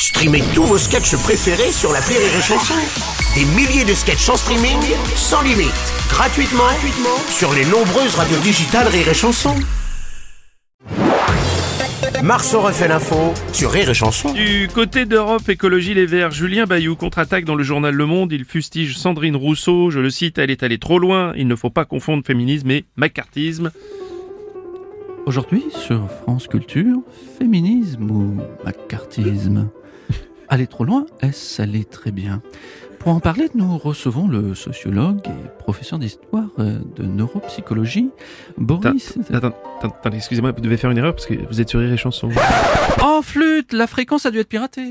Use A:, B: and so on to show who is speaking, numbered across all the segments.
A: Streamez tous vos sketchs préférés sur l'appli Rire et Chanson. Des milliers de sketchs en streaming, sans limite, gratuitement sur les nombreuses radios digitales Rire et Chanson. Marceau refait l'info sur Rire et Chanson.
B: Du côté d'Europe Écologie Les Verts, Julien Bayou contre-attaque dans le journal Le Monde. Il fustige Sandrine Rousseau, je le cite, elle est allée trop loin. Il ne faut pas confondre féminisme et macartisme.
C: Aujourd'hui, sur France Culture, féminisme ou macartisme? Aller trop loin, est-ce aller très bien? Pour en parler, nous recevons le sociologue et professeur d'histoire de neuropsychologie, Boris...
B: Attendez, excusez-moi, vous devez faire une erreur parce que vous êtes sur Rire et Chanson.
C: Oh flûte, la fréquence a dû être piratée.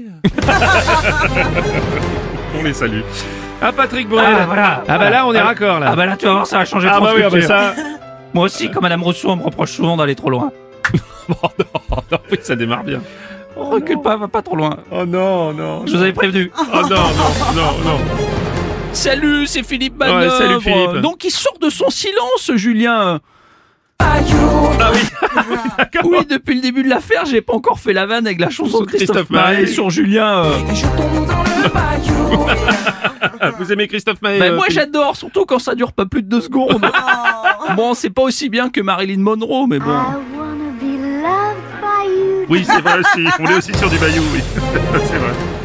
B: On les salue. Ah, Patrick Borel.
D: Ah, voilà.
B: Ah bah là, on est raccord là.
D: Ah bah là, tu vas voir, ça va changer
B: Ah
D: trop
B: bah
D: de
B: oui, ah bah
D: culture.
B: ça...
D: Moi aussi, comme Madame Rousseau, on me reproche souvent d'aller trop loin.
B: Bon, non, oui, ça démarre bien.
D: Recule pas, va pas trop loin.
B: Oh non.
D: Je vous avais prévenu.
B: Oh non.
D: Salut, c'est Philippe Manœuvre.
B: Ouais, salut, Philippe.
D: Donc il sort de son silence, Julien.
B: Ah oui, d'accord.
D: Oui, depuis le début de l'affaire, j'ai pas encore fait la vanne avec la chanson de Christophe Maé sur Julien.
B: Vous aimez Christophe Maé?
D: Ben, moi
B: Philippe
D: j'adore, surtout quand ça dure pas plus de 2 secondes. Bon, c'est pas aussi bien que Marilyn Monroe, mais bon.
E: I wanna be loved by you.
B: Oui, c'est vrai aussi. On est aussi sur du Bayou, oui. C'est vrai.